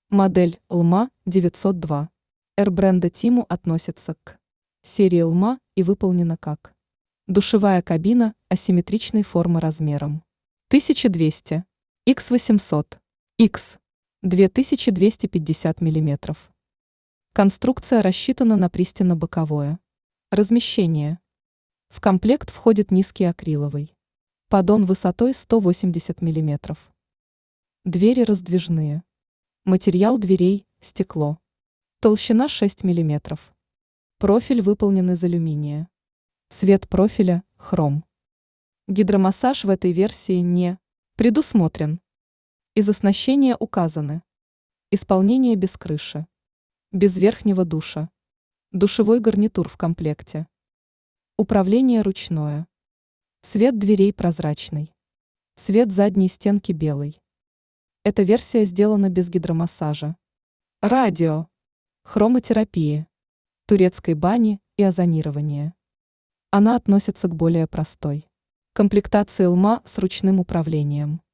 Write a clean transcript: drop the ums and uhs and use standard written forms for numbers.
Модель ЛМА 902 R-бренда Тиму относится к серии ЛМА и выполнена как душевая кабина асимметричной формы размером 1200 x 800 x 2250 мм. Конструкция рассчитана на пристенно-боковое размещение. В комплект входит низкий акриловый поддон высотой 180 мм. Двери раздвижные. Материал дверей – стекло. Толщина 6 мм. Профиль выполнен из алюминия. Цвет профиля – хром. Гидромассаж в этой версии не предусмотрен. Из оснащения указаны: исполнение без крыши, без верхнего душа, душевой гарнитур в комплекте, управление ручное, цвет дверей прозрачный, цвет задней стенки белый. Эта версия сделана без гидромассажа, радио, хромотерапии, турецкой бани и озонирования. Она относится к более простой комплектации ЛМА с ручным управлением.